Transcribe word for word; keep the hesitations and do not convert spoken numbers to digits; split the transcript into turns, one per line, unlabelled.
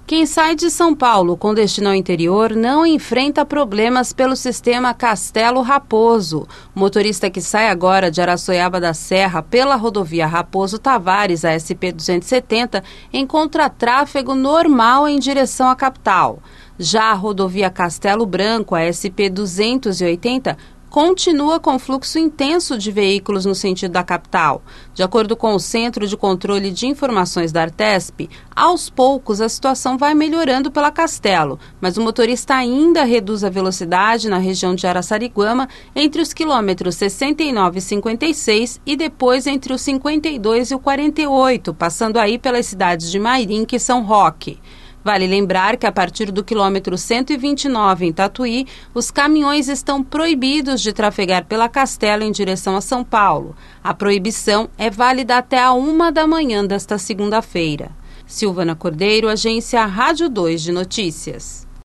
Quem sai de São Paulo com destino ao interior não enfrenta problemas pelo sistema Castelo Raposo. O motorista que sai agora de Araçoiaba da Serra pela rodovia Raposo Tavares, a S P duzentos e setenta, encontra tráfego normal em direção à capital. Já a rodovia Castelo Branco, a S P duzentos e oitenta, continua com fluxo intenso de veículos no sentido da capital. De acordo com o Centro de Controle de Informações da Artesp, aos poucos a situação vai melhorando pela Castelo, mas o motorista ainda reduz a velocidade na região de Araçariguama entre os quilômetros sessenta e nove e cinquenta e seis e depois entre os cinquenta e dois e o quarenta e oito, passando aí pelas cidades de Mairinque e São Roque. Vale lembrar que a partir do quilômetro cento e vinte e nove em Tatuí, os caminhões estão proibidos de trafegar pela Castelo em direção a São Paulo. A proibição é válida até a uma da manhã desta segunda-feira. Silvana Cordeiro, Agência Rádio dois de Notícias.